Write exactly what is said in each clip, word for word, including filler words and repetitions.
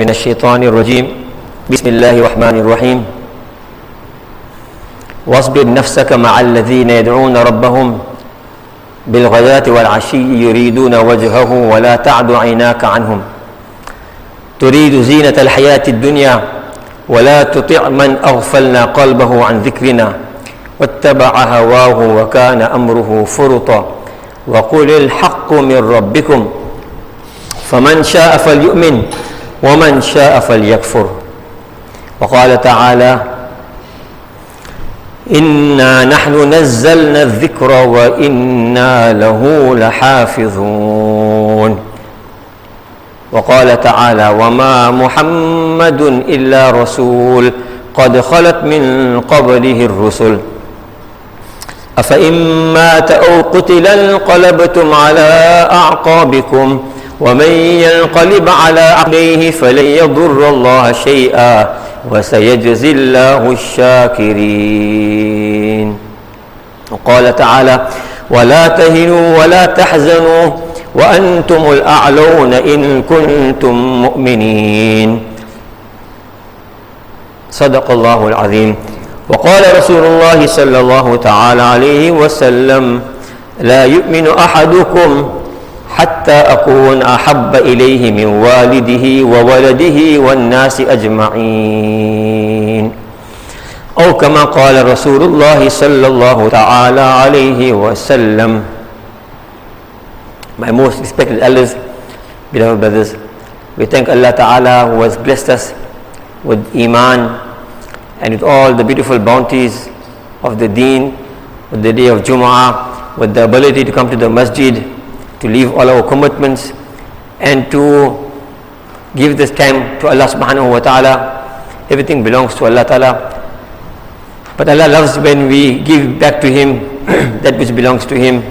من الشيطان الرجيم بسم الله الرحمن الرحيم واصبر نفسك مع الذين يدعون ربهم بالغداة والعشي يريدون وجهه ولا تعد عيناك عنهم تريد زينة الحياة الدنيا ولا تطع من أغفلنا قلبه عن ذكرنا واتبع هواه وكان أمره فرطا وقل الحق من ربكم فمن شاء فليؤمن ومن شاء فليكفر وقال تعالى إنا نحن نزلنا الذكر وإنا له لحافظون وقال تعالى وما محمد إلا رسول قد خلت من قبله الرسل أفإن مات أو قتل انقلبتم على أعقابكم ومن ينقلب على عقبيه فلن يضر الله شيئا وسيجزي الله الشاكرين وقال تعالى ولا تهنوا ولا تحزنوا وأنتم الأعلون إن كنتم مؤمنين صدق الله العظيم وقال رسول الله صلى الله تعالى عليه وسلم لا يؤمن أحدكم حتى أكون أحب إليه من والده وولده والناس أجمعين أو كما قال رسول الله صلى الله تعالى عليه وسلم. My most respected elders, beloved brothers, we thank Allah Ta'ala who has blessed us with Iman and with all the beautiful bounties of the Deen, with the day of Jumu'ah, with the ability to come to the masjid, to leave all our commitments and to give this time to Allah Subhanahu wa Ta'ala. Everything belongs to Allah Ta'ala. But Allah loves when we give back to Him that which belongs to Him.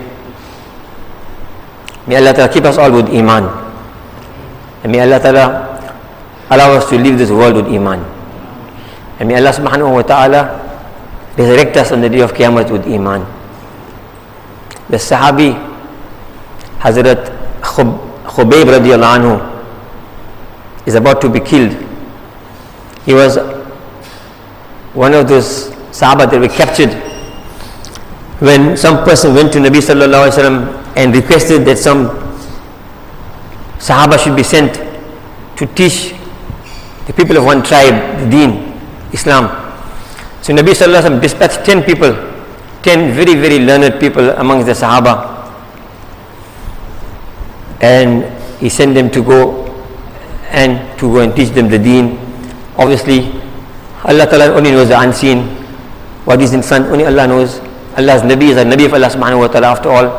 May Allah Ta'ala keep us all with Iman. And may Allah Ta'ala allow us to leave this world with Iman. And may Allah Subhanahu wa Ta'ala resurrect us on the day of Qiyamah with Iman. The Sahabi Hazrat Khubayb radiallahu anhu is about to be killed. He was one of those Sahaba that were captured when some person went to Nabi sallallahu alaihi wasallam and requested that some Sahaba should be sent to teach the people of one tribe the Deen, Islam. So Nabi sallallahu alaihi wasallam dispatched ten people, ten very very learned people amongst the Sahaba, and he sent them to go and to go and teach them the Deen. Obviously Allah Ta'ala only knows the unseen. What is in front, only Allah knows. Allah's Nabi is a Nabi of Allah Subhanahu wa Ta'ala after all.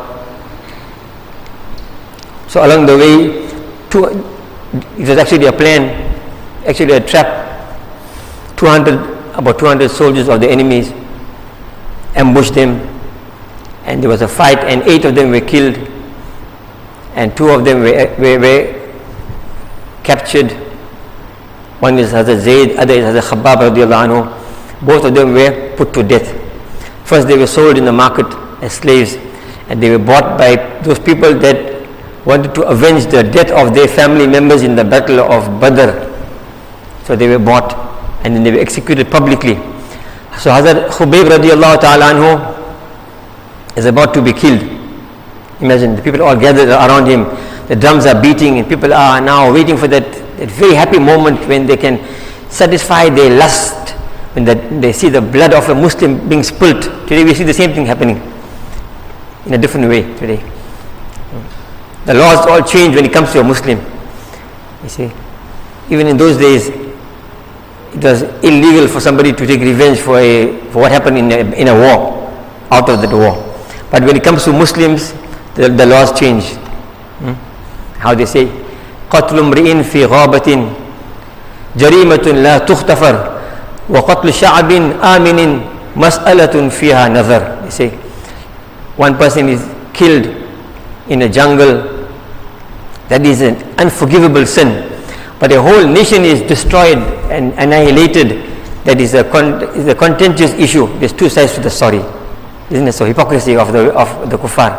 So along the way, two, it was actually a plan, actually a trap. two hundred, about two hundred soldiers of the enemies ambushed them, and there was a fight, and eight of them were killed, and two of them were, were, were captured. One is Hazrat Zayd, other is Hazrat Khabbab radiallahu anhu. Both of them were put to death. First they were sold in the market as slaves, and they were bought by those people that wanted to avenge the death of their family members in the battle of Badr. So they were bought and then they were executed publicly. So Hazrat Khubayb radiallahu ta'ala anhu is about to be killed. Imagine the people all gathered around him, the drums are beating and people are now waiting for that, that very happy moment when they can satisfy their lust, when the, they see the blood of a Muslim being spilt. Today we see the same thing happening in a different way today. The laws all change when it comes to a Muslim. You see, even in those days it was illegal for somebody to take revenge for a for what happened in a, in a war, out of that war. But when it comes to Muslims, the, the laws change. Hmm? How they say, قتل امرئ في غابة جريمة لا تغتفر وقتل شعب آمن مسألة فيها نظر. They say, one person is killed in a jungle, that is an unforgivable sin. But a whole nation is destroyed and annihilated, that is a, con- is a contentious issue. There's two sides to the story. Isn't it so? Hypocrisy of the of the kuffar.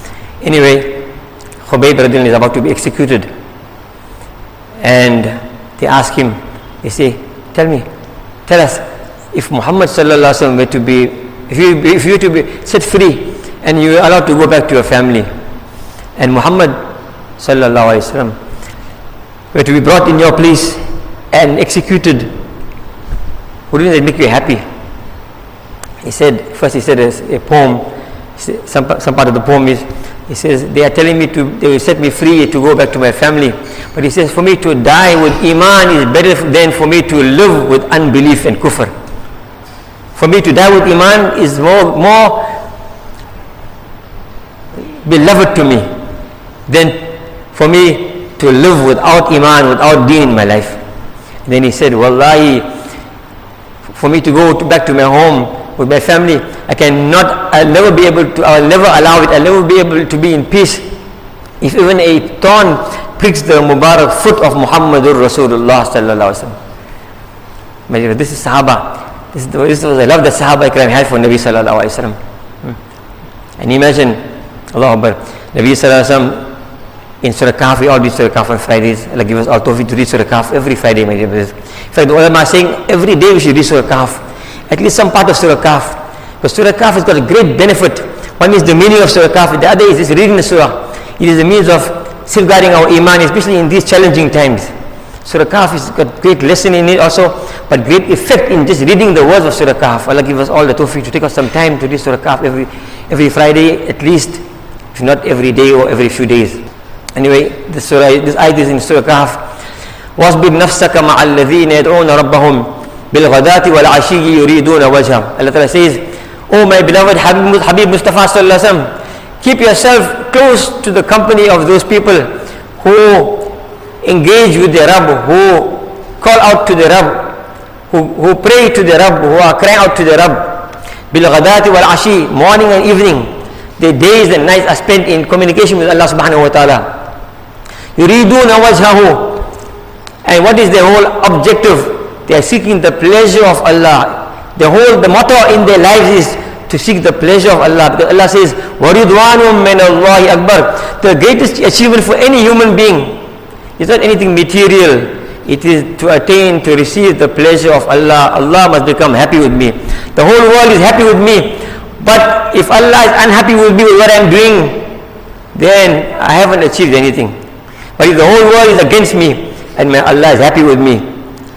Anyway, Khubayb radhiyallahu anhu is about to be executed, and they ask him, they say, tell me, tell us, if Muhammad sallallahu alaihi wasallam were to be, if you, if you were to be set free and you were allowed to go back to your family, and Muhammad sallallahu alaihi wasallam were to be brought in your place and executed, wouldn't that make you happy? He said, first he said a, a poem, some, some part of the poem is, he says, they are telling me to, they will set me free to go back to my family. But he says, for me to die with iman is better than for me to live with unbelief and kufr. For me to die with iman is more, more beloved to me than for me to live without iman, without deen in my life. And then he said, wallahi, for me to go to, back to my home with my family, I cannot, I'll never be able to, I'll never allow it, I'll never be able to be in peace if even a thorn pricks the Mubarak foot of Muhammadur Rasulullah sallallahu alaihi wasallam. This is Sahaba. This, is the, this was, I love the Sahaba Ikram had for Nabi sallallahu alaihi wasallam. Hmm. And imagine, Allahu Akbar, Nabi sallallahu alaihi wasallam in Surah Kahf, we all read Surah Kahf on Fridays. Allah give us all tawfiq to read Surah Kahf every Friday, my dear brothers. In fact, the ulama are saying every day we should read Surah Kahf, at least some part of Surah Kahf. Because Surah Kahf has got a great benefit. One is the meaning of Surah Kahf, the other is just reading the Surah. It is a means of safeguarding our iman, especially in these challenging times. Surah Kahf has got great lesson in it also, but great effect in just reading the words of Surah Kahf. Allah give us all the tawfiq to take us some time to read Surah Kahf every, every Friday at least, if not every day or every few days. Anyway, this surah, this ayat is in Surah Kahf. وَاصْبِرْ نَفْسَكَ مَعَ الَّذِينَ يَدْعُونَ رَبَّهُمْ بِالْغَدَاةِ وَالْعَشِيِّ يُرِيدُونَ وَجْهَهُ. Allah Ta'ala says, oh my beloved Habib, Habib Mustafa sallallahu alaihi wasallam, keep yourself close to the company of those people who engage with their Rabb, who call out to their Rabb, who, who pray to their Rabb, who are crying out to their Rabb. Bil-ghadati wal-ashi, morning and evening, their days and nights are spent in communication with Allah subhanahu wa ta'ala. Yuriduna wajhahu. And what is their whole objective? They are seeking the pleasure of Allah. The whole, the motto in their lives is to seek the pleasure of Allah. Because Allah says, وَرِضْوَانٌ مِّنَ اللَّهِ أَكْبَرُ. The greatest achievement for any human being is not anything material. It is to attain, to receive the pleasure of Allah. Allah must become happy with me. The whole world is happy with me. But if Allah is unhappy with me with what I am doing, then I haven't achieved anything. But if the whole world is against me and my Allah is happy with me,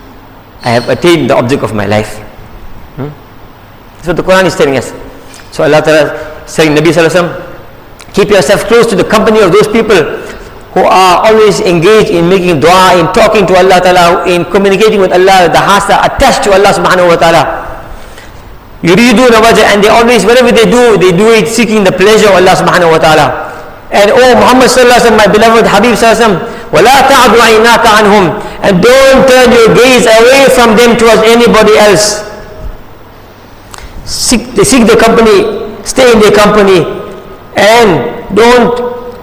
I have attained the object of my life. Hmm? That's what the Quran is telling us. So Allah Ta'ala is saying, Nabi Sallallahu Alaihi Wasallam, keep yourself close to the company of those people who are always engaged in making dua, in talking to Allah Ta'ala, in communicating with Allah. The hearts are attached to Allah Subhanahu Wa Ta'ala. Yuriduna wajha, and they always, whatever they do, they do it seeking the pleasure of Allah Subhanahu Wa Ta'ala. And oh Muhammad Sallallahu Alaihi Wasallam, my beloved Habib Sallallahu Alaihi Wasallam, وَلَا تَعْدُ عَيْنَاكَ عَنْهُمْ, and don't turn your gaze away from them towards anybody else. Seek, they seek the company, stay in their company, and don't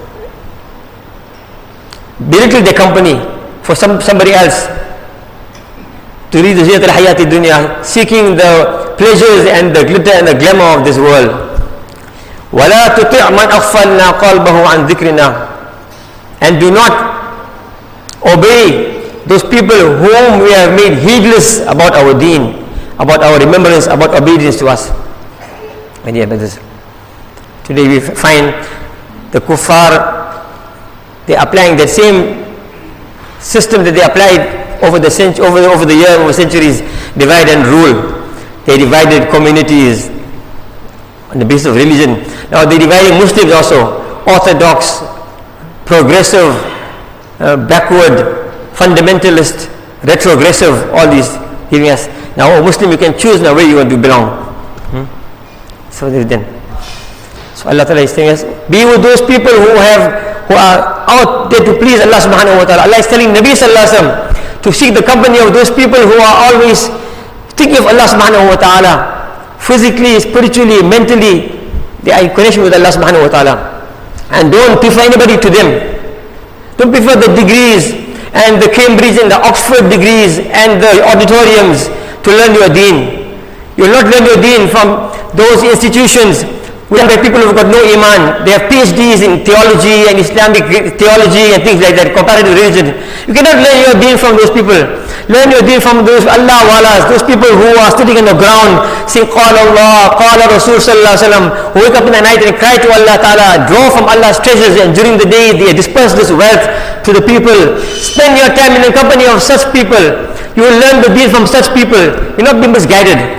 belittle the company for some, somebody else. To read the Ziyat al-Hayati Dunya, seeking the pleasures and the glitter and the glamour of this world. وَلَا تُطِعْ مَنْ أَغْفَلْنَا قَلْبَهُ عَنْ ذِكْرِنَا, and do not obey those people whom we have made heedless about our deen, about our remembrance, about obedience to us. My dear brothers, today we find the kuffar, they are applying that same system that they applied over the cent- over, over the years, over centuries, divide and rule. They divided communities on the basis of religion. Now they divided Muslims also, orthodox, progressive, uh, backward, fundamentalist, retrogressive, all these giving us. Now, oh, Muslim, you can choose now where you want to belong. Hmm? So they then. So Allah Ta'ala is telling us, be with those people who have, who are out there to please Allah Subhanahu Wa Ta'ala. Allah is telling Nabi Sallallahu Alaihi Wasallam to seek the company of those people who are always thinking of Allah Subhanahu Wa Ta'ala, physically, spiritually, mentally. They are in connection with Allah Subhanahu Wa Ta'ala. And don't prefer anybody to them. Don't prefer the degrees and the Cambridge and the Oxford degrees and the auditoriums to learn your deen. You will not learn your deen from those institutions We have people who've got no iman. They have PhDs in theology and Islamic theology and things like that, comparative religion. You cannot learn your deen from those people. Learn your deen from those Allah walas, those people who are sitting on the ground saying Qala Allah, Qala Rasul Sallallahu Alaihi Wasallam, who wake up in the night and cry to Allah Ta'ala, draw from Allah's treasures, and during the day they disperse this wealth to the people. Spend your time in the company of such people. You will learn the deen from such people. You will not be misguided.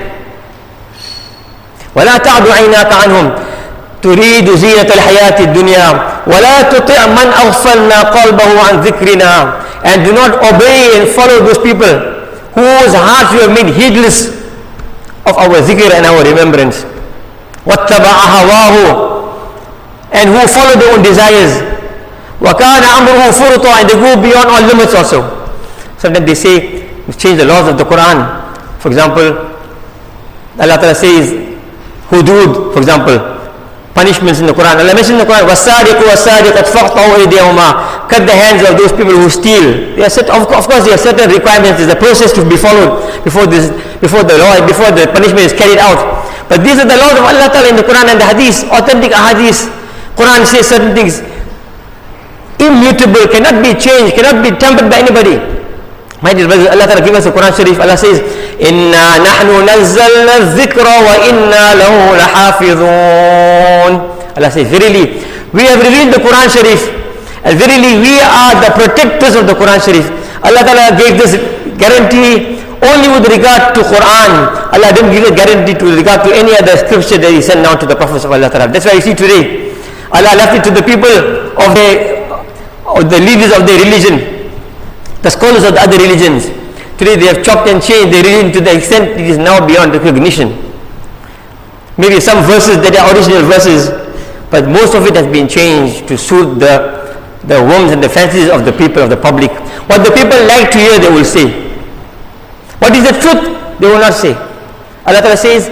ولا تعد عيناك عنهم تريد زينة الحياة الدنيا ولا تطع من أغفلنا قلبه عن ذكرنا, and do not obey and follow those people whose hearts you have made heedless of our zikr and our remembrance. واتبع هواه, and who follow their own desires. وكان أمره فرطا, and they go beyond all limits also. Sometimes they say we change the laws of the Quran. For example, Allah Ta'ala says hudud, for example, punishments in the Quran. Allah mentions in the Quran, وَالسَّارِقُ وَالسَّارِقَةُ فَاقْطَعُوا أَيْدِيَهُمَا, cut the hands of those people who steal. There are set, of, of course, there are certain requirements. There's a process to be followed before this, before the law, before the punishment is carried out. But these are the laws of Allah Ta'ala in the Quran and the Hadith, authentic Hadith. Quran says certain things immutable, cannot be changed, cannot be tampered by anybody. My dear brothers, Allah Ta'ala give us the Quran Sharif. Allah says, إِنَّا نَحْنُ نَزَّلْنَا الذِّكْرَ وَإِنَّا لَهُ لَحَافِظُونَ. Allah says, verily, we have revealed the Quran Sharif, and verily we are the protectors of the Quran Sharif. Allah Ta'ala gave this guarantee only with regard to Quran. Allah didn't give a guarantee with regard to any other scripture that He sent down to the prophets of Allah Ta'ala. That's why you see today, Allah left it to the people of the, of the leaders of their religion, the scholars of the other religions. Today they have chopped and changed their religion to the extent it is now beyond recognition. Maybe some verses that are original verses, but most of it has been changed to suit the, the whims and the fancies of the people, of the public. What the people like to hear, they will say. What is the truth? They will not say. Allah Ta'ala says,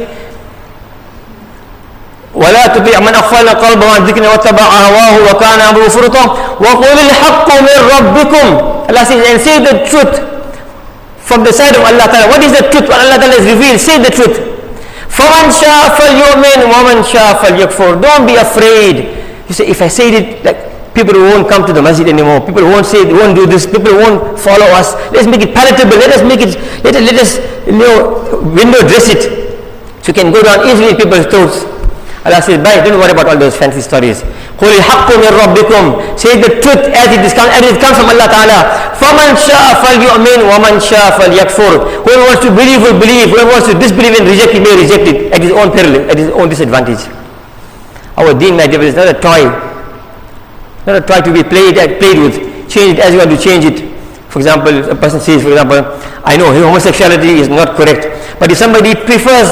ولا تطيع من أغفلنا قلبه عن ذكرنا واتبع هواه وكان أمره فرطا وقل الحق من ربكم. Allah says, and say the truth from the side of Allah Ta'ala. What is the truth? What Allah Ta'ala has revealed, say the truth. فَمَنْ شَاءَ فَلْيُؤْمِنْ وَمَنْ شَاءَ فَلْيَكْفُرْ. Don't be afraid. You say, if I say it, like people won't come to the masjid anymore. People won't say, they won't do this. People won't follow us. Let's make it palatable. Let us make it, let us, let us you know, window dress it. So you can go down easily in people's throats. Allah says, bye, don't worry about all those fancy stories. قُلِ الْحَقُّ مِنْ رَبِّكُمْ. Say the truth as it is come, as it comes from Allah Ta'ala. فَمَنْ شَاءَ فَلْيُؤْمِنْ وَمَنْ شَاءَ فَلْيَكْفُرْ. Whoever wants to believe will believe. Whoever wants to disbelieve and reject, he may reject it at his own peril, at his own disadvantage. Our deen, my dear, is not a toy. Not a toy to be played, played with. Change it as you want to change it. For example, a person says, for example, I know homosexuality is not correct, but if somebody prefers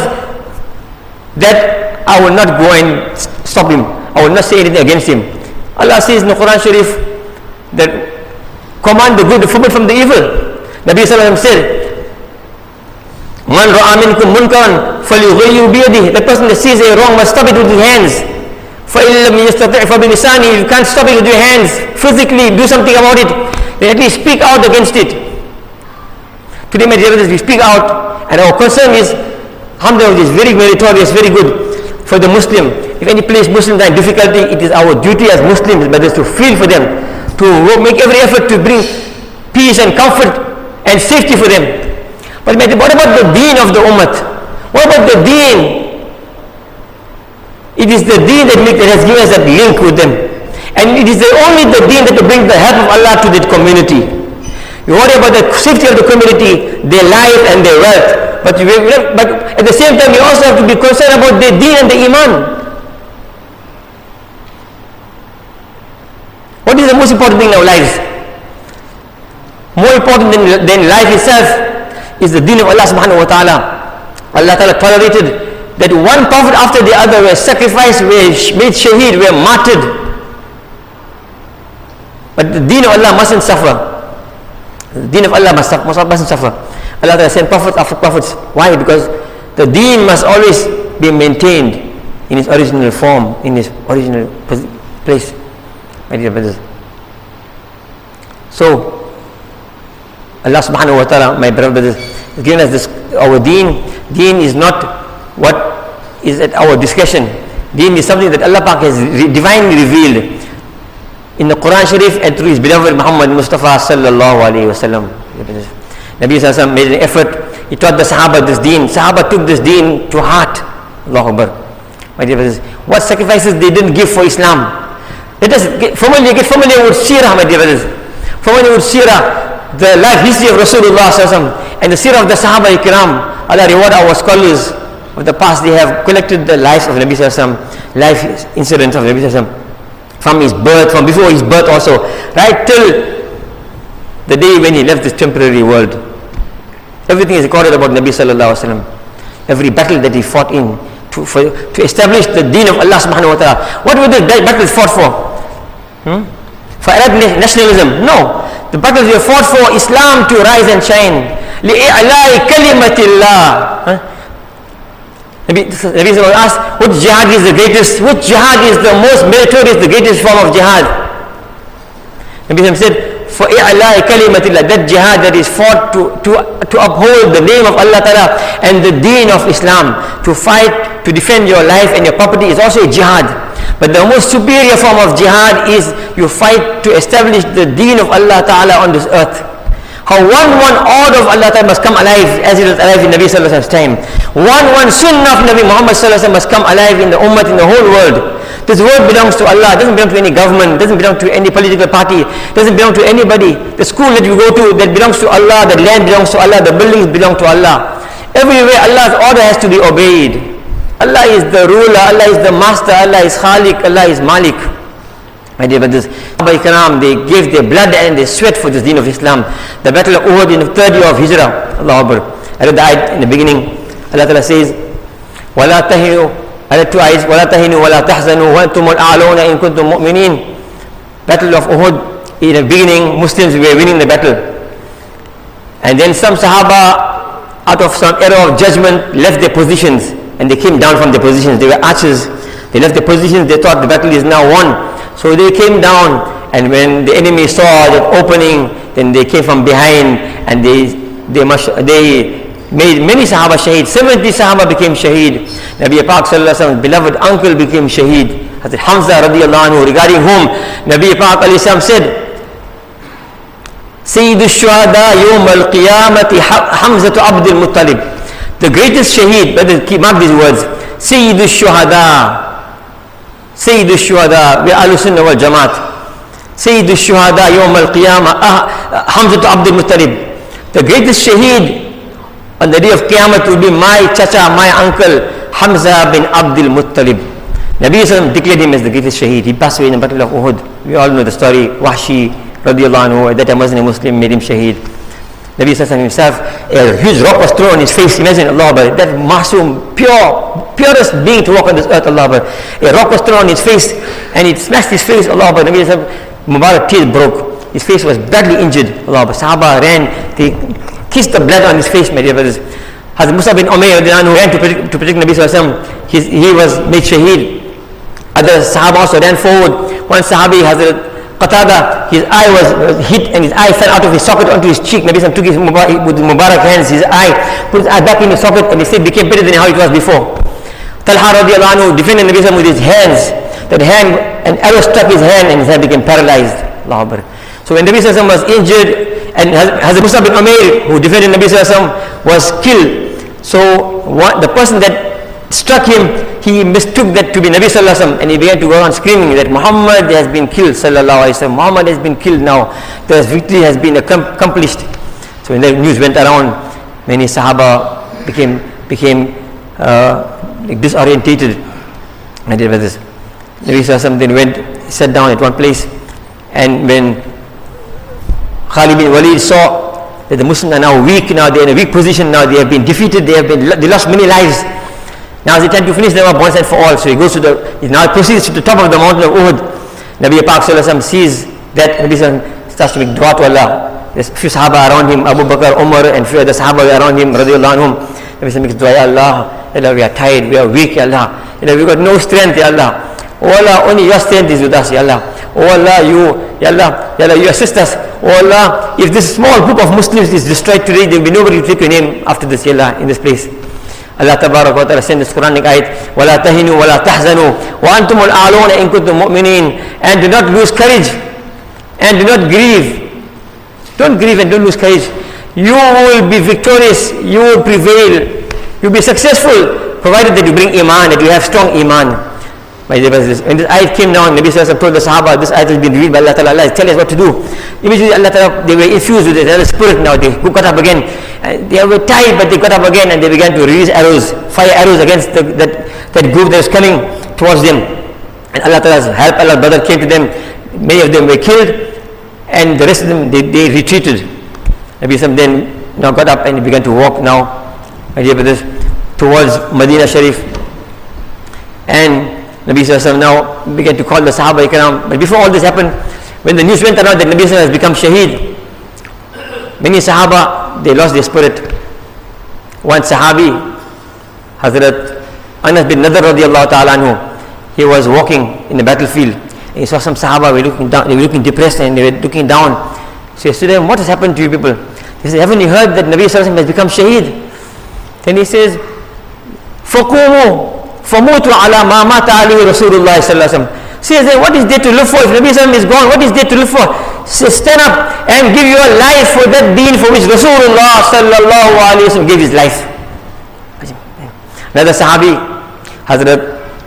that, I will not go and stop him. I will not say anything against him. Allah says in the Quran Sharif that command the good, forbid from the evil. Nabi Sallallahu Alaihi Wasallam said, Man ra'a minkum munkaran falyughayyirhu biyadihi. The person that sees a wrong must stop it with his hands. فَإِن لَمْ يَسْتَطِعْ فَبِلِسَانِهِ. You can't stop it with your hands. Physically do something about it. Then at least speak out against it. Today, my dear brothers, we speak out, and our concern is, alhamdulillah, is very meritorious, very good. For the Muslim, if any place Muslims are in difficulty, it is our duty as Muslims, brothers, to feel for them, to make every effort to bring peace and comfort and safety for them. But what about the deen of the ummah? What about the deen? It is the deen that, make, that has given us that link with them. And it is the, only the deen that will bring the help of Allah to that community. You worry about the safety of the community, their life and their wealth. But, you, but at the same time, you also have to be concerned about the deen and the iman. What is the most important thing in our lives? More important than, than life itself is the deen of Allah subhanahu wa ta'ala. Allah ta'ala tolerated that one prophet after the other were sacrificed, were made shaheed, were martyred. But the deen of Allah mustn't suffer. The deen of Allah must, mustn't suffer. Allah Ta'ala sent prophets after prophets. Why? Because the deen must always be maintained in its original form, in its original place, my dear brothers. So, Allah Subhanahu wa Ta'ala, my brothers, has given us this, our deen. Deen is not what is at our discretion. Deen is something that Allah Pak has re- divinely revealed in the Quran Sharif and through His beloved Muhammad Mustafa sallallahu alaihi wasallam. Nabi sallallahu alaihi wasallam made an effort. He taught the Sahaba this Deen. Sahaba took this Deen to heart. Allahu Akbar. My dear brothers, what sacrifices they didn't give for Islam. Let us get familiar, get familiar with Seerah, my dear brothers. Familiar with Seerah, the life history of Rasulullah sallallahu alaihi wasallam and the Seerah of the Sahaba Ikram. Allah reward our scholars of the past. They have collected the lives of Nabi sallallahu alaihi wasallam, life incidents of Nabi sallallahu alaihi wasallam. From his birth, from before his birth also, right till the day when he left this temporary world. Everything is recorded about Nabi sallallahu alaihi wasallam. Every battle that he fought in to, for, to establish the deen of Allah subhanahu wa ta'ala. What were the battles fought for? Hmm? For Arab nationalism? No. The battles were fought for Islam to rise and shine. لِإِعْلَاءِ كَلِمَةِ اللَّهِ. Nabi Sallallahu asked, which jihad is the greatest? Which jihad is the most meritorious, the greatest form of jihad? Nabi Sallallahu said, for i'la'i kalimatillah, that jihad that is fought to, to, to uphold the name of Allah Ta'ala and the deen of Islam, to fight, to defend your life and your property is also a jihad. But the most superior form of jihad is you fight to establish the deen of Allah Ta'ala on this earth. How one one order of Allah Ta'ala must come alive as it was alive in Nabi Sallallahu Alaihi Wasallam's time. One one sunnah of Nabi Muhammad Sallallahu Alaihi Wasallam must come alive in the ummah, in the whole world. This world belongs to Allah, it doesn't belong to any government, it doesn't belong to any political party, it doesn't belong to anybody. The school that you go to, that belongs to Allah, the land belongs to Allah, the buildings belong to Allah. Everywhere Allah's order has to be obeyed. Allah is the ruler, Allah is the master, Allah is Khaliq, Allah is Malik. My dear brothers, Sahaba Ikram, they gave their blood and their sweat for this deen of Islam. The battle of Uhud in the third year of Hijrah, Allah Akbar. I read the ayat in the beginning. Allah Ta'ala says, وَلَا تَهِنُوا I read two ayats, وَلَا تَهِنُوا وَلَا تَحْزَنُوا وَأَنْتُمُ الْأَعْلَوْنَ إِن كُنْتُم مُؤْمِنِينَ. Battle of Uhud, in the beginning, Muslims were winning the battle. And then some Sahaba, out of some error of judgment, left their positions and they came down from their positions. They were archers. They left their positions, they thought the battle is now won. So they came down, and when the enemy saw that opening, then they came from behind and they they must, they made many Sahaba shaheed. seventy Sahaba became shaheed. Nabi Pak Sallallahu Alaihi Wasallam's beloved uncle became shaheed. Hazrat Hamza radiallahu anhu, regarding whom Nabi Pak Alayhi Salam said, Sayyidul Shuhada Yawm al-Qiyamati Hamza Abdul Muttalib. The greatest shaheed, mark these words, Sayyidul Shuhada. Sayyidul Shuhada, we are Ahlus Sunnah wal Jamaat. Sayyidul Shuhada Yawm al-Qiyamah Hamza Abdul Muttalib. The greatest shaheed on the day of Qiyamah will be my chacha, my uncle, Hamza bin Abdul Muttalib. Nabi Sallam declared him as the greatest shaheed. He passed away in the battle of Uhud. We all know the story. Wahshi radiallahu anhu, at that time wasn't a Muslim, made him shaheed. Nabi Sallam himself, a huge rock was thrown on his face. Imagine, Allah Akbar, that masoom, pure, purest being to walk on this earth, Allah Akbar. A rock was thrown on his face and it smashed his face, Allah Akbar. Nabi Sallam, Mubarak teeth broke. His face was badly injured, Allah Akbar. Sahaba ran, they kissed the blood on his face, my dear brothers. Hazrat Musa bin Umayr who ran to protect, to protect Nabi Sallallahu Alaihi Wasallam, he was made shaheed. Other Sahaba also ran forward. One Sahabi, Hazrat Qatada, his eye was hit and his eye fell out of his socket onto his cheek. Nabi Sallallahu took his Mubarak, with Mubarak hands, his eye, put his eye back in his socket, and he said became better than how it was before. Talha radiallahu anhu defended Nabi Sallallahu with his hands. That hand, an arrow struck his hand and his hand became paralyzed. Allah Akbar. So when Nabi Sallallahu was injured, and Hazrat Musa bin Umayr, who defended Nabi Sallallahu was killed. So what, the person that struck him, he mistook that to be Nabi Sallallahu Alaihi Wasallam, and he began to go on screaming that Muhammad has been killed, Sallallahu Alaihi Wasallam. Muhammad has been killed now. The victory has been accomplished. So when the news went around, many Sahaba became became uh, like disorientated. My dear brothers, Nabi Sallallahu Alaihi Wasallam then went, sat down at one place, and when Khalid bin Walid saw that the Muslims are now weak, now they are in a weak position, now they have been defeated, they have been they lost many lives. Now is the time to finish them up once and for all. So he goes to the, he now proceeds to the top of the mountain of Uhud. Nabi Pak Sallallahu Alaihi Wasallam sees that, Nabi Sallallahu starts to make dua to Allah. There's a few Sahaba around him, Abu Bakr, Umar, and few other Sahaba around him, radiallahu anhum. Nabi Sallallahu makes dua, Ya Allah, Ya Allah, we are tired, we are weak, Ya Allah. Ya Allah, we got no strength, Ya Allah. Oh Allah, only your strength is with us, Ya Allah. Oh Allah, you, Ya Allah, Ya Allah, you assist us. Oh Allah, if this small group of Muslims is destroyed today, there will be nobody to take your name after this, Ya Allah, in this place. Allah Tabarak wa Ta'ala sent this Quranic ayat, وَلَا تَهِنُوا وَلَا تَحْزَنُوا وَأَنْتُمُ الْأَعْلَوْنَ إِن كُنتُم مُؤْمِنِينَ. And do not lose courage and do not grieve. Don't grieve and don't lose courage. You will be victorious, you will prevail, you will be successful, provided that you bring iman, that you have strong iman. My dear brothers, when this ayat came down, Nabi Sallallahu Alaihi Wasallam told the Sahaba, this ayat has been revealed by Allah Ta'ala, Allah tell us what to do. Immediately Allah Ta'ala, they were infused with it, they had a spirit now, they got up again. And they were tired, but they got up again and they began to release arrows, fire arrows against the, that, that group that was coming towards them. And Allah Ta'ala's help, Allah's brother came to them, many of them were killed, and the rest of them, they, they retreated. Nabi Sallallahu Alaihi Wasallam then now got up and began to walk now, my dear brothers, towards Medina Sharif. And Nabi Sallallahu Alaihi Wasallam now began to call the Sahaba Ikram. But before all this happened, when the news went around that Nabi Sallallahu Alaihi Wasallam has become Shaheed, many Sahaba, they lost their spirit. One Sahabi, Hazrat Anas bin Nadar radiallahu ta'ala anhu, he was walking in the battlefield and he saw some Sahaba were looking down, they were looking depressed and they were looking down. So he said to them, what has happened to you people? He said, haven't you heard that Nabi Sallallahu Alaihi Wasallam has become Shaheed? Then he says, فَقُومُوا فَمُوتُوا عَلَى مَا مَاتَ عَلَيْهِ رَسُولُ اللَّهِ صَلَّى اللَّهُ عَلَيْهِ وسلم. Says, what is there to live for? If Nabi Sallallahu Alaihi Wasallam is gone, what is there to live for? Say, stand up and give your life for that deen for which Rasulullah Sallallahu Alaihi Wasallam gave his life. Another Sahabi, Hazrat,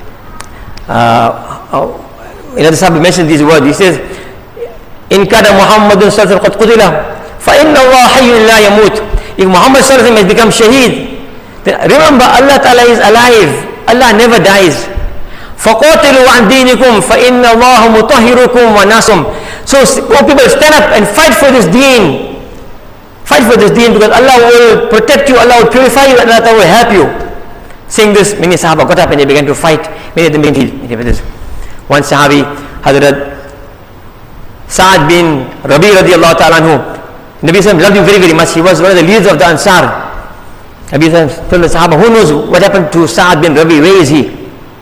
uh, another Sahabi mentioned these words. He says, إِن كَانَ مُحَمَّدٌ صَلَّى اللَّهُ عَلَيْهِ وسلم قَدْ قُتِلَ فَإِنَّ اللَّهَ حَيٌّ لَا يَمُوتُ. If Muhammad Sallallahu Alaihi Wasallam has become Shaheed, then remember Allah Ta'ala is alive. Allah never dies. فَقَاتِلُوا عَنْ دِينِكُمْ فَإِنَّ اللَّهَ مُطَهِّرُكُمْ وَنَاسُمْ. So all people stand up and fight for this deen. Fight for this deen because Allah will protect you, Allah will purify you, and Allah will help you. Saying this, many Sahaba got up and they began to fight. Many of them began to kill. One Sahabi, Hazrat Sa'ad bin Rabi radiallahu ta'ala anhu, Nabi Sallallahu Alaihi Wasallam loved him very very much. He was one of the leaders of the Ansar. Nabi Sallallahu Alaihi Wasallam told the Sahaba, who knows what happened to Sa'ad bin Rabi, where is he?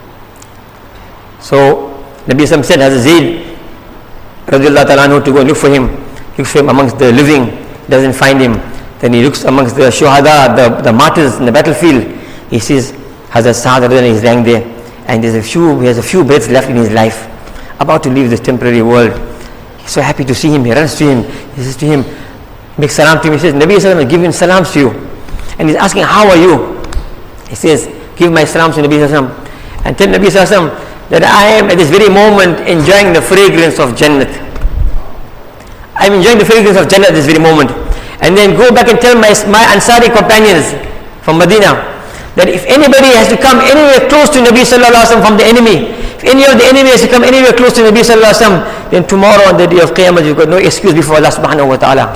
So Nabi Sallallahu Alaihi Wasallam said, Hazrat Zayd radiallahu ta'ala anhu to go and look for him. Looks for him amongst the living, doesn't find him. Then he looks amongst the shuhada, the, the martyrs in the battlefield. He sees Hazrat Sa'ad radiallahu anhu is lying there, and there's a few, he has a few breaths left in his life, about to leave this temporary world. He's so happy to see him. He runs to him. He says to him, makes salam to him. He says, Nabi Sallallahu Alaihi Wasallam is giving salams to you. And he's asking, how are you? He says, give my salams to Nabi Sallallahu Alaihi Wasallam. And tell Nabi Sallallahu Alaihi Wasallam that I am at this very moment enjoying the fragrance of Jannat. I am enjoying the fragrance of Jannat at this very moment. And then go back and tell my, my Ansari companions from Medina that if anybody has to come anywhere close to Nabi Sallallahu Alaihi Wasallam from the enemy, if any of the enemy has to come anywhere close to Nabi Sallallahu Alaihi Wasallam, then tomorrow on the day of Qiyamah you've got no excuse before Allah Subhanahu Wa Ta'ala.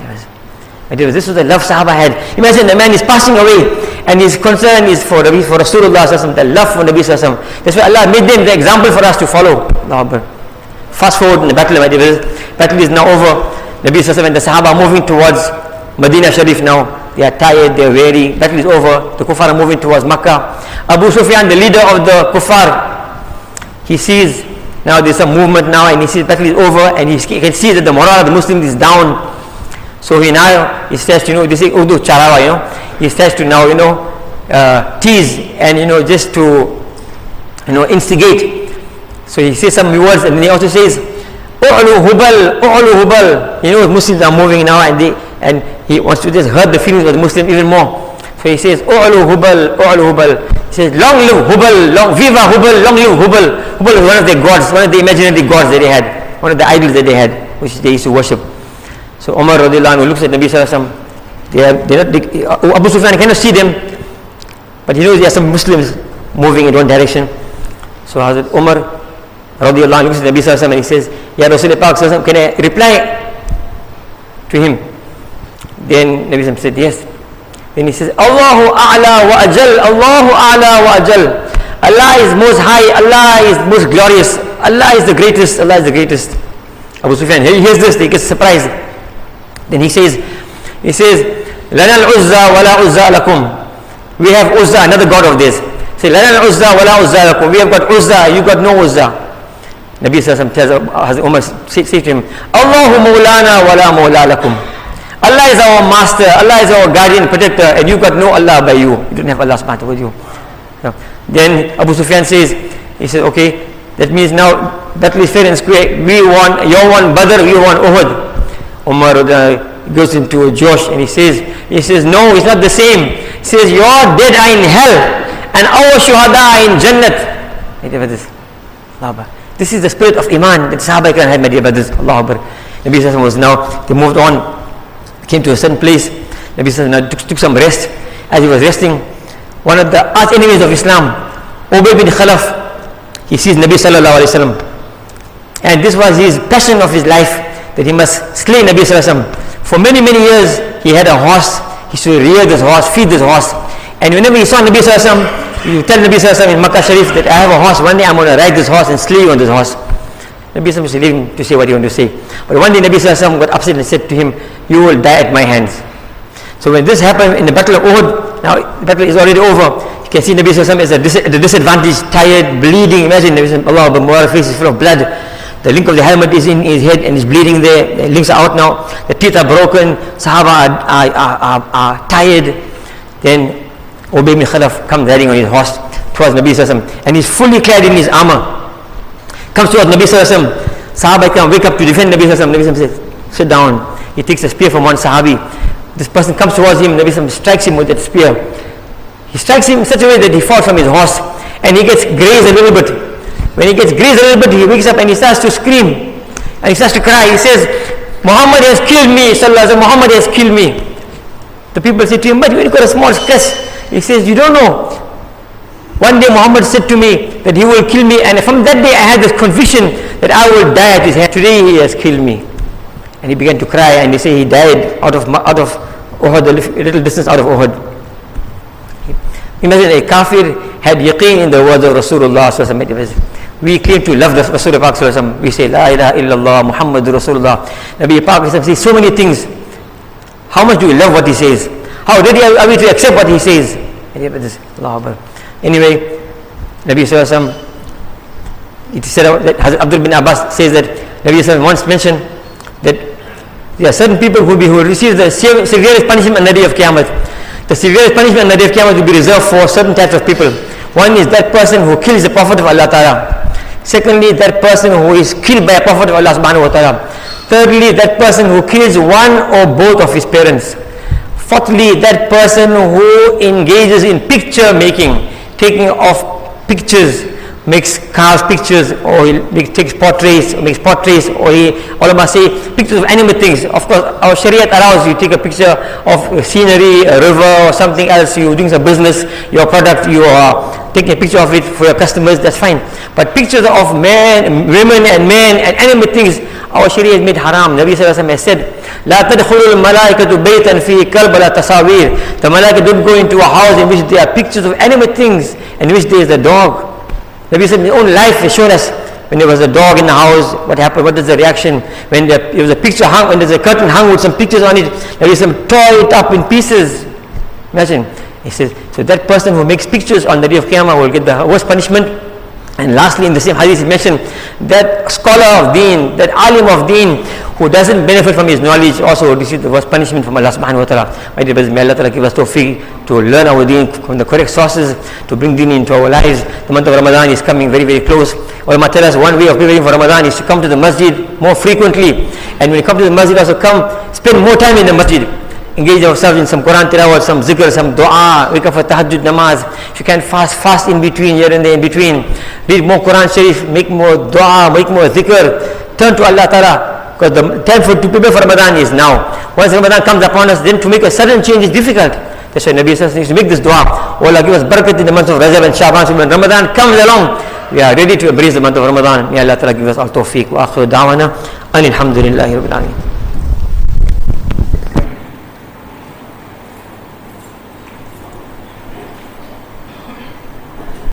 This was the love Sahaba had. Imagine the man is passing away and his concern is for Nabi, for Rasulullah Sallallahu Alaihi Wasallam, the love for Nabi Sallallahu Alaihi Wasallam. That's why Allah made them the example for us to follow. Fast forward in the battle, my dear, battle is now over. Nabi Sallallahu Alaihi Wasallam and the Sahaba are moving towards Medina Sharif now. They are tired, they are weary, battle is over. The kuffar are moving towards Makkah. Abu Sufyan, the leader of the kuffar, he sees now there's some movement now and he sees battle is over and he can see that the morale of the Muslims is down. So he now, he starts to, you know, this is Urdu charawa, you know, he starts to now, you know, uh, tease and, you know, just to, you know, instigate. So he says some words and then he also says, U'lu hubal, u'lu hubal. You know, Muslims are moving now and they, and he wants to just hurt the feelings of the Muslims even more. So he says, U'lu hubal, u'lu hubal. He says, long live Hubal, long, viva Hubal, long live Hubal. Hubal was one of their gods, one of the imaginary gods that they had, one of the idols that they had, which they used to worship. So Umar radiallahu anhu looks at Nabi Sallallahu Alaihi Wasallam. They are, they are not, they, Abu Sufyan cannot see them, but he knows there are some Muslims moving in one direction. So Hazrat Umar radiallahu anhu looks at Nabi Sallallahu Alaihi Wasallam and he says, Ya Rasulullah Sallallahu Alaihi Wasallam, can I reply to him? Then Nabi Sallallahu Alaihi Wasallam said, yes. Then he says, Allahu A'la wa Ajal, Allahu A'la wa Ajal. Allah is most high, Allah is most glorious, Allah is the greatest, Allah is the greatest. Abu Sufyan, he hears this, he gets surprised. Then he says, he says, Lana al-Uzza wa la Uzza lakum. We have Uzza, another god of this. Say, Lana al-Uzza wa la Uzza lakum. We have got Uzza, you got no Uzza. Nabi Sallallahu Alaihi Wasallam tells Umar, say to him, Allahu Mawlana wa la Mawla lakum. Allah is our master, Allah is our guardian, protector, and you got no Allah by you. You don't have Allah subhanahu with you. No. Then Abu Sufyan says, he says, okay, that means now battle is fair and square. We won, you won Badr, we won Uhud. Umar uh, goes into Josh and he says, he says, no, it's not the same. He says, your dead are in hell and our shuhada are in Jannat. This is the spirit of Iman that Sahaba had, my dear brothers. Allah Akbar. Nabi Sallallahu Alaihi Wasallam was now, they moved on, came to a certain place. Nabi Sallallahu Alaihi Wasallam took, took some rest. As he was resting, one of the arch enemies of Islam, Ubay bin Khalaf, he sees Nabi Sallallahu Alaihi Wasallam. And this was his passion of his life, that he must slay Nabi Sallallahu Alaihi Wasallam. For many, many years, he had a horse. He used to rear this horse, feed this horse. And whenever he saw Nabi Sallallahu Alaihi Wasallam, he would tell Nabi Sallallahu Alaihi Wasallam in Makkah Sharif that I have a horse, one day I'm going to ride this horse and slay you on this horse. Nabi Sallallahu Alaihi Wasallam used to leave him to say what he wanted to say. But one day Nabi Sallallahu Alaihi Wasallam got upset and said to him, you will die at my hands. So when this happened in the battle of Uhud, now the battle is already over. You can see Nabi Sallallahu Alaihi Wasallam is at the disadvantage, tired, bleeding. Imagine Nabi Sallallahu Alaihi Wasallam, Allah, face is full of blood. The link of the helmet is in his head and is bleeding there. The links are out now. The teeth are broken. Sahaba are, are, are, are, are tired. Then Ubay bin Khalaf comes riding on his horse towards Nabi Sallallahu Alaihi Wasallam, and he's fully clad in his armor. Comes towards Nabi Sallallahu Alaihi Wasallam. Sahaba come wake up to defend Nabi Sallallahu Alaihi Wasallam. Nabi Sallallahu Alaihi Wasallam says, sit down. He takes a spear from one Sahabi. This person comes towards him. Nabi Sallallahu Alaihi Wasallam strikes him with that spear. He strikes him in such a way that he falls from his horse, and he gets grazed a little bit. When he gets grazed a little bit, he wakes up and he starts to scream, and he starts to cry. He says, Muhammad has killed me. Sallallahu Alaihi Wasallam, Muhammad has killed me. The people say to him, but you got a small scratch. He says, you don't know. One day Muhammad said to me that he will kill me, and from that day I had this conviction that I will die at his hand. Today he has killed me. And he began to cry, and they say he died out of out of Uhud, a little distance out of Uhud. Imagine a kafir had yaqeen in the words of Rasulullah Sallallahu Alaihi Wasallam. We claim to love the Rasulullah Sallallahu Alaihi Wasallam. We say, La ilaha illallah, Muhammadur Rasulullah. Nabi Pak says so many things. How much do we love what he says? How ready are we to accept what he says? Anyway, Nabi Sallallahu Alaihi Wasallam, it is said that Hazrat Abdul bin Abbas says that Nabi Sallallahu Alaihi Wasallam once mentioned that there are certain people who will, be, who will receive the severest punishment on the day of Qiyamah. The severest punishment on the day of Qiyamah will be reserved for certain types of people. One is that person who kills the Prophet of Allah Ta'ala. Secondly, that person who is killed by a Prophet of Allah Subhanahu Wa Ta'ala. Thirdly, that person who kills one or both of his parents. Fourthly, that person who engages in picture making, taking of pictures, makes cars pictures, or he makes, takes portraits, or makes portraits, or he, ulama say, pictures of animate things. Of course, our Shariat allows you take a picture of scenery, a river, or something else. You're doing some business, your product, you are taking a picture of it for your customers, that's fine. But pictures of men, women and men and animate things, our Sharia has made haram. Nabi Sallallahu Alaihi Wasallam has said, لا تدخل الملائكة بيتا فيه كلب ولا تصاوير. The malaika don't go into a house in which there are pictures of animate things, in which there is a dog. Nabi said, his own life has shown us when there was a dog in the house, what happened, what is the reaction? When there, there was a picture hung, when there's a curtain hung with some pictures on it, Nabi said, tore it up in pieces. Imagine. He says, so that person who makes pictures on the day of Qiyamah will get the worst punishment. And lastly, in the same hadith, he mentioned that scholar of deen, that alim of deen, who doesn't benefit from his knowledge, also will receive the worst punishment from Allah subhanahu wa ta'ala. My dear brothers, may Allah ta'ala give us tawfiq to learn our deen from the correct sources, to bring deen into our lives. The month of Ramadan is coming very, very close. Ulama tell us one way of preparing for Ramadan is to come to the masjid more frequently. And when you come to the masjid, also come, spend more time in the masjid. Engage ourselves in some Quran tilawat, some zikr, some dua, wake up for tahajjud namaz. If you can fast, fast in between, here and there in between. Read more Quran Sharif, make more dua, make more zikr. Turn to Allah Ta'ala. Because the time for, to prepare for Ramadan is now. Once Ramadan comes upon us, then to make a sudden change is difficult. That's why Nabi Sallallahu Alaihi Wasallam needs to make this dua. Oh Allah, give us barakat in the months of Rajab and Shaban. So when Ramadan comes along, we are ready to embrace the month of Ramadan. May Allah Ta'ala give us all tawfiq. Wa akhiru da'wana. Alhamdulillahi Rabbil Alameen.